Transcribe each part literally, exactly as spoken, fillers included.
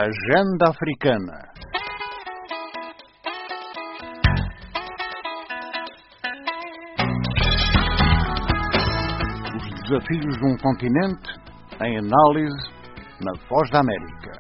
Agenda Africana. Os desafios de um continente em análise na Voz da América.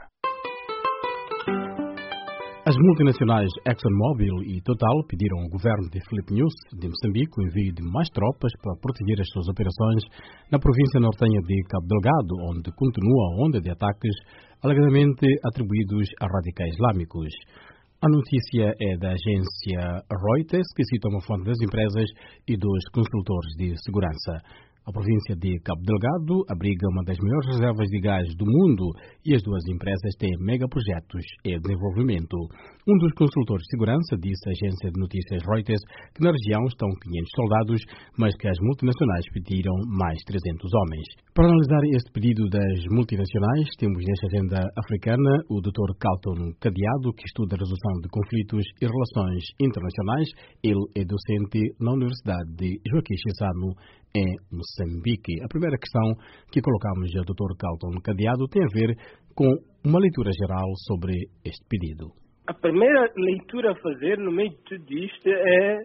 As multinacionais ExxonMobil e Total pediram ao governo de Filipe Nyusi de Moçambique o envio de mais tropas para proteger as suas operações na província nortenha de Cabo Delgado, onde continua a onda de ataques alegadamente atribuídos a radicais islâmicos. A notícia é da agência Reuters, que cita uma fonte das empresas e dos consultores de segurança. A província de Cabo Delgado abriga uma das maiores reservas de gás do mundo e as duas empresas têm megaprojetos em desenvolvimento. Um dos consultores de segurança disse à agência de notícias Reuters que na região estão quinhentos soldados, mas que as multinacionais pediram mais trezentos homens. Para analisar este pedido das multinacionais, temos nesta agenda africana o doutor Carlton Cadeado, que estuda a resolução de conflitos e relações internacionais. Ele é docente na Universidade de Joaquim Chissano, em Moçambique. A primeira questão que colocamos ao doutor Carlton Cadeado tem a ver com uma leitura geral sobre este pedido. A primeira leitura a fazer no meio de tudo isto é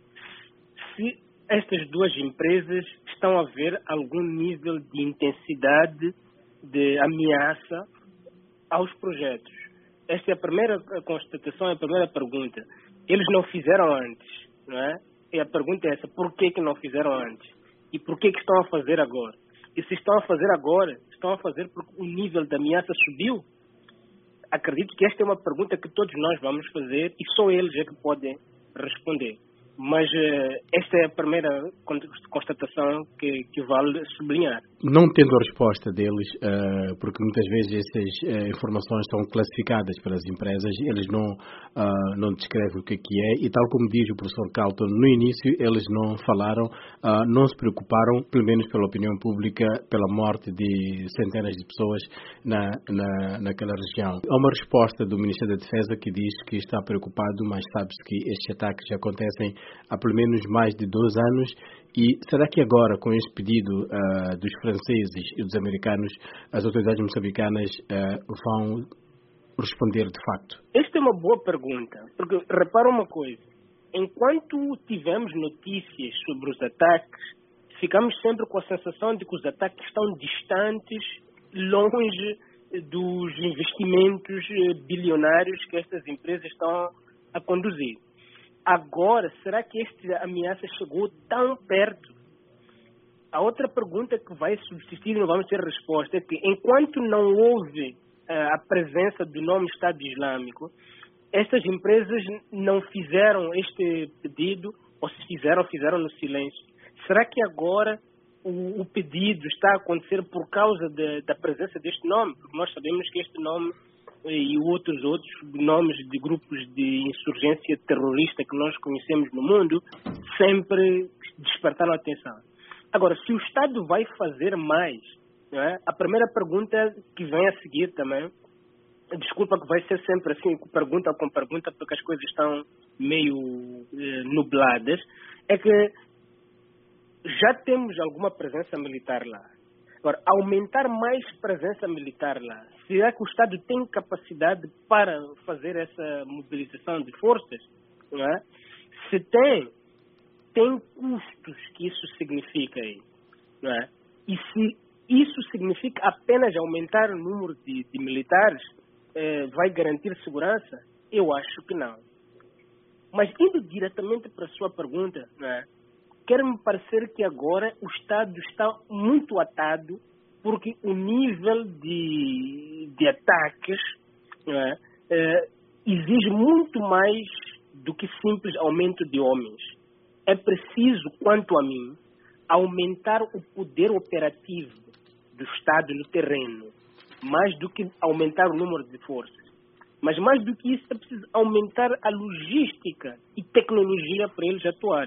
se estas duas empresas estão a ver algum nível de intensidade de ameaça aos projetos. Esta é a primeira constatação, é a primeira pergunta. Eles não fizeram antes, não é? E a pergunta é essa, por que que não fizeram antes? E por que que estão a fazer agora? E se estão a fazer agora, estão a fazer porque o nível de ameaça subiu? Acredito que esta é uma pergunta que todos nós vamos fazer e só eles é que podem responder. Mas uh, esta é a primeira constatação que, que vale sublinhar. Não tendo a resposta deles, uh, porque muitas vezes essas uh, informações são classificadas pelas empresas, eles não, uh, não descrevem o que é que é, e tal como diz o professor Carlton, no início eles não falaram, uh, não se preocuparam, pelo menos pela opinião pública, pela morte de centenas de pessoas na, na, naquela região. Há uma resposta do Ministério da Defesa que diz que está preocupado, mas sabe-se que estes ataques já acontecem há pelo menos mais de dois anos. E será que agora, com este pedido uh, dos franceses e dos americanos, as autoridades moçambicanas uh, vão responder de facto? Esta é uma boa pergunta, porque repara uma coisa, enquanto tivemos notícias sobre os ataques, ficamos sempre com a sensação de que os ataques estão distantes, longe dos investimentos bilionários que estas empresas estão a conduzir. Agora, será que esta ameaça chegou tão perto? A outra pergunta que vai subsistir e não vamos ter resposta é que, enquanto não houve uh, a presença do nome Estado Islâmico, estas empresas não fizeram este pedido, ou se fizeram, fizeram no silêncio. Será que agora o, o pedido está a acontecer por causa de, da presença deste nome? Porque nós sabemos que este nome e outros outros nomes de grupos de insurgência terrorista que nós conhecemos no mundo sempre despertaram a atenção. Agora, se o Estado vai fazer mais, não é? A primeira pergunta que vem a seguir também, desculpa que vai ser sempre assim, pergunta com pergunta, porque as coisas estão meio eh, nubladas, é que já temos alguma presença militar lá. Agora, aumentar mais presença militar lá, será que o Estado tem capacidade para fazer essa mobilização de forças? Não é? Se tem, tem custos que isso significa aí. Não é? E se isso significa apenas aumentar o número de, de militares, eh, vai garantir segurança? Eu acho que não. Mas indo diretamente para a sua pergunta, não é? Quer-me parecer que agora o Estado está muito atado porque o nível de, de ataques é, é, exige muito mais do que simples aumento de homens. É preciso, quanto a mim, aumentar o poder operativo do Estado no terreno, mais do que aumentar o número de forças. Mas mais do que isso, é preciso aumentar a logística e tecnologia para eles atuarem.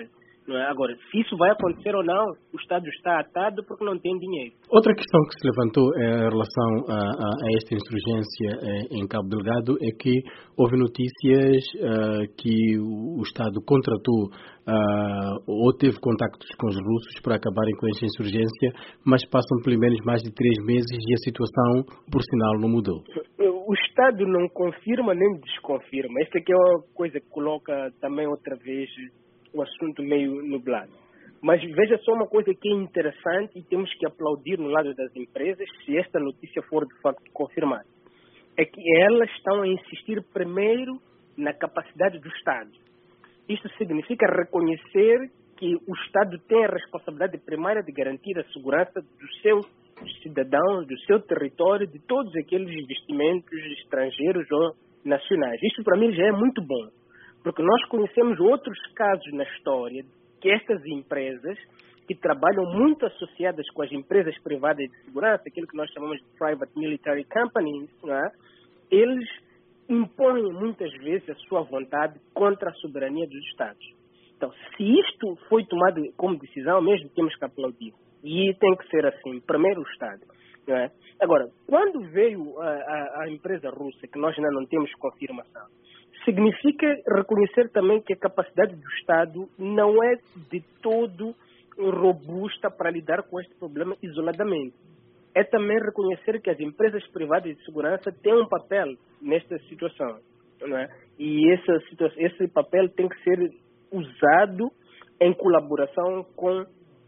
Não é? Agora, se isso vai acontecer ou não, o Estado está atado porque não tem dinheiro. Outra questão que se levantou em relação a, a, a esta insurgência em Cabo Delgado é que houve notícias uh, que o, o Estado contratou uh, ou teve contactos com os russos para acabarem com esta insurgência, mas passam pelo menos mais de três meses e a situação, por sinal, não mudou. O Estado não confirma nem desconfirma. Esta aqui é uma coisa que coloca também outra vez o assunto meio nublado. Mas veja só uma coisa que é interessante e temos que aplaudir no lado das empresas, se esta notícia for de facto confirmada. É que elas estão a insistir primeiro na capacidade do Estado. Isto significa reconhecer que o Estado tem a responsabilidade primária de garantir a segurança dos seus cidadãos, do seu território, de todos aqueles investimentos estrangeiros ou nacionais. Isto para mim já é muito bom, porque nós conhecemos outros casos na história que estas empresas, que trabalham muito associadas com as empresas privadas de segurança, aquilo que nós chamamos de private military companies, não é? Eles impõem muitas vezes a sua vontade contra a soberania dos Estados. Então, se isto foi tomado como decisão, mesmo temos que aplaudir. E tem que ser assim, primeiro o Estado. Não é? Agora, quando veio a, a, a empresa russa, que nós ainda não temos confirmação, significa reconhecer também que a capacidade do Estado não é de todo robusta para lidar com este problema isoladamente. É também reconhecer que as empresas privadas de segurança têm um papel nesta situação. Não é? E essa situa- esse papel tem que ser usado em colaboração com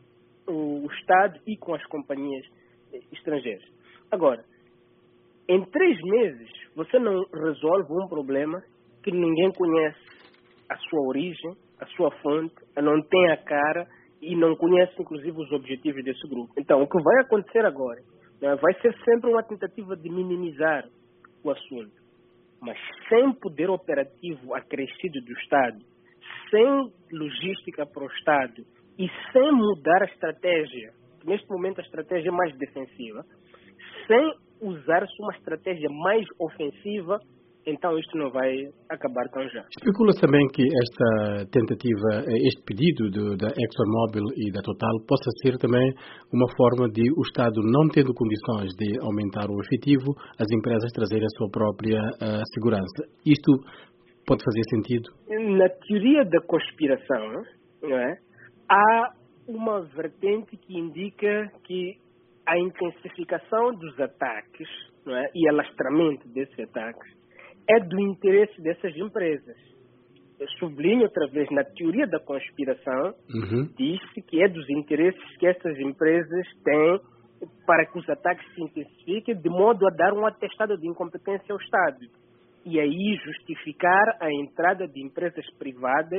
o Estado e com as companhias estrangeiras. Agora, em três meses, você não resolve um problema que ninguém conhece a sua origem, a sua fonte, não tem a cara e não conhece, inclusive, os objetivos desse grupo. Então, o que vai acontecer agora, né, vai ser sempre uma tentativa de minimizar o assunto, mas sem poder operativo acrescido do Estado, sem logística para o Estado e sem mudar a estratégia, que neste momento a estratégia é mais defensiva, sem usar-se uma estratégia mais ofensiva, então isto não vai acabar tão já. Especula-se também que esta tentativa, este pedido do, da ExxonMobil e da Total possa ser também uma forma de o Estado, não tendo condições de aumentar o efetivo, as empresas trazerem a sua própria uh, segurança. Isto pode fazer sentido? Na teoria da conspiração, não é? Há uma vertente que indica que a intensificação dos ataques, não é? E alastramento desses ataques é do interesse dessas empresas. Eu sublinho outra vez, na teoria da conspiração, uhum. diz-se que é dos interesses que essas empresas têm para que os ataques se intensifiquem, de modo a dar um atestado de incompetência ao Estado. E aí justificar a entrada de empresas privadas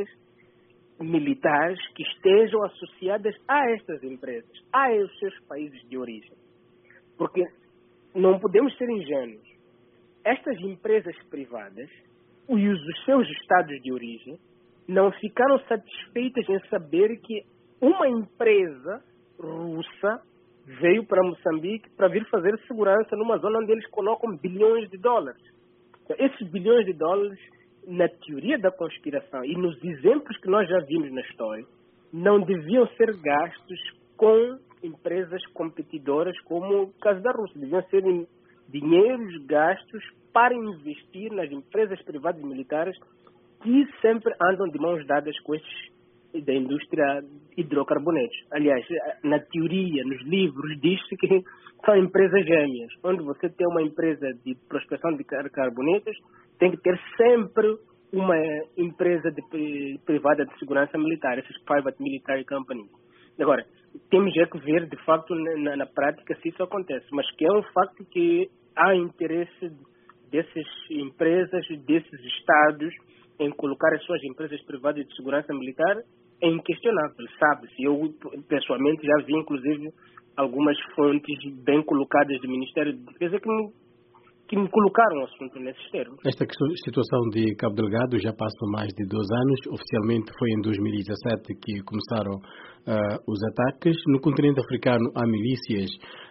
militares que estejam associadas a estas empresas, a os seus países de origem. Porque não podemos ser ingênuos. Estas empresas privadas e os seus estados de origem não ficaram satisfeitas em saber que uma empresa russa veio para Moçambique para vir fazer segurança numa zona onde eles colocam bilhões de dólares. Então, esses bilhões de dólares, na teoria da conspiração e nos exemplos que nós já vimos na história, não deviam ser gastos com empresas competidoras como o caso da Rússia. Deviam ser dinheiros gastos para investir nas empresas privadas militares que sempre andam de mãos dadas com esses da indústria hidrocarbonetos. Aliás, na teoria, nos livros, diz-se que são empresas gêmeas. Onde você tem uma empresa de prospecção de carbonetos, tem que ter sempre uma empresa de, privada de segurança militar, esses private military companies. Agora, temos já que ver, de facto, na, na prática, se isso acontece. Mas que é um facto que há interesse dessas empresas, desses estados, em colocar as suas empresas privadas de segurança militar, é inquestionável, sabe-se. Eu, pessoalmente, já vi, inclusive, algumas fontes bem colocadas do Ministério de Defesa que me, que me colocaram o assunto nesses termos. Esta situação de Cabo Delgado já passa mais de dois anos. Oficialmente foi em dois mil e dezassete que começaram uh, os ataques. No continente africano há milícias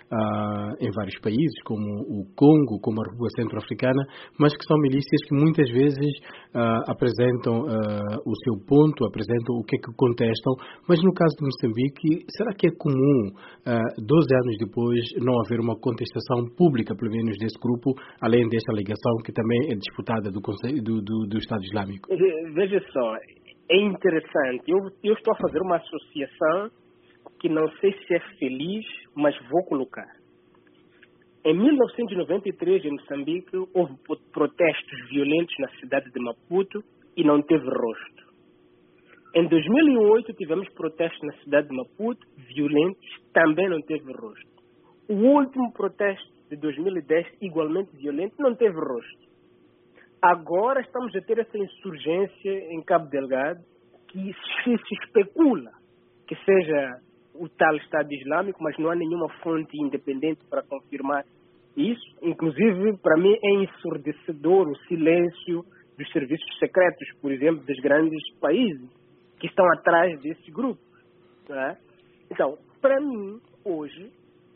uh, em vários países, como o Congo, como a República Centro-Africana, mas que são milícias que muitas vezes uh, apresentam uh, o seu ponto, apresentam o que é que contestam, mas no caso de Moçambique, será que é comum, uh, doze anos depois, não haver uma contestação pública, pelo menos desse grupo, além desta alegação que também é disputada do, Conselho, do, do, do Estado Islâmico? Veja só, é interessante. Eu, eu estou a fazer uma associação que não sei se é feliz, mas vou colocar. Em mil novecentos e noventa e três, em Moçambique, houve protestos violentos na cidade de Maputo e não teve rosto. Em dois mil e oito, tivemos protestos na cidade de Maputo, violentos, também não teve rosto. O último protesto de dois mil e dez, igualmente violento, não teve rosto. Agora estamos a ter essa insurgência em Cabo Delgado, que se, se especula que seja o tal Estado Islâmico, mas não há nenhuma fonte independente para confirmar isso. Inclusive, para mim, é ensurdecedor o silêncio dos serviços secretos, por exemplo, dos grandes países que estão atrás desse grupo. Né? Então, para mim, hoje,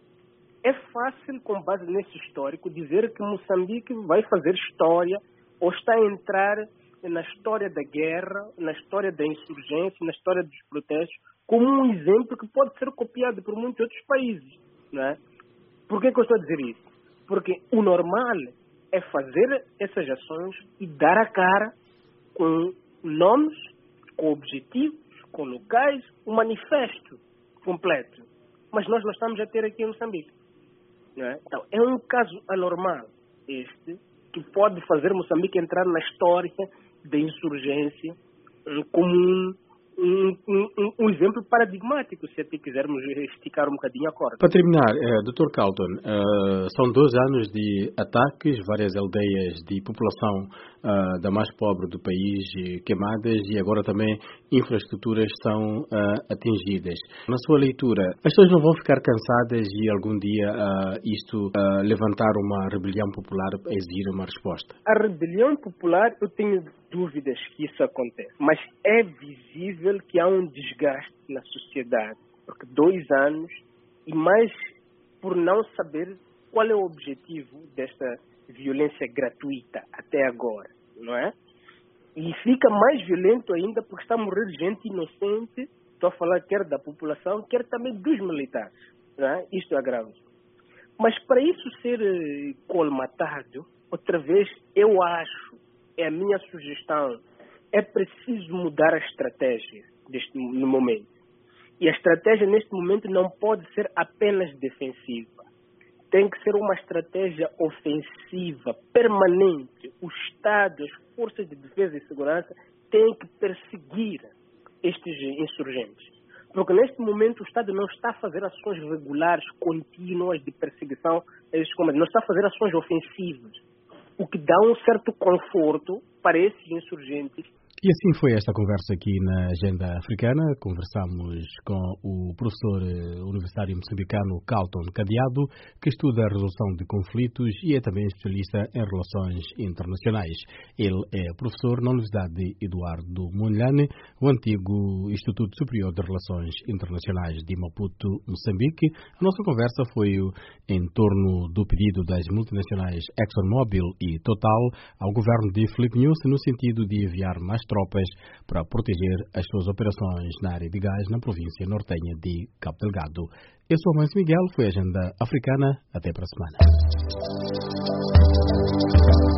é fácil, com base nesse histórico, dizer que Moçambique vai fazer história ou está a entrar na história da guerra, na história da insurgência, na história dos protestos, como um exemplo que pode ser copiado por muitos outros países. Não é? Por que que eu estou a dizer isso? Porque o normal é fazer essas ações e dar a cara com nomes, com objetivos, com locais, um manifesto completo. Mas nós não estamos a ter aqui em Moçambique. Não é? Então, é um caso anormal este, que pode fazer Moçambique entrar na história da insurgência como um, um, um, um exemplo paradigmático, se até quisermos esticar um bocadinho a corda. Para terminar, eh, doutor Carlton, eh, são doze anos de ataques, várias aldeias de população eh, da mais pobre do país eh, queimadas e agora também infraestruturas são eh, atingidas. Na sua leitura, as pessoas não vão ficar cansadas e algum dia eh, isto eh, levantar uma rebelião popular a exigir uma resposta? A rebelião popular, eu tenho dúvidas que isso acontece, mas é visível que há um desgaste na sociedade, porque dois anos e mais por não saber qual é o objetivo desta violência gratuita até agora, não é? E fica mais violento ainda porque está a morrer gente inocente, estou a falar quer da população, quer também dos militares, não é? Isto é grave. Mas para isso ser colmatado, outra vez, eu acho, é a minha sugestão, é preciso mudar a estratégia deste, no momento. E a estratégia neste momento não pode ser apenas defensiva. Tem que ser uma estratégia ofensiva, permanente. O Estado, as forças de defesa e segurança têm que perseguir estes insurgentes. Porque neste momento o Estado não está a fazer ações regulares, contínuas de perseguição a esses comandos. Não está a fazer ações ofensivas, o que dá um certo conforto para esses insurgentes. E assim foi esta conversa aqui na Agenda Africana. Conversamos com o professor universitário moçambicano Carlton Cadeado, que estuda a resolução de conflitos e é também especialista em relações internacionais. Ele é professor na Universidade Eduardo Mondlane, o antigo Instituto Superior de Relações Internacionais de Maputo, Moçambique. A nossa conversa foi em torno do pedido das multinacionais ExxonMobil e Total ao governo de Filipe Nyusi no sentido de enviar mais tropas para proteger as suas operações na área de gás na província nortenha de Cabo Delgado. Eu sou Mãe Miguel, foi a Agenda Africana. Até para a semana.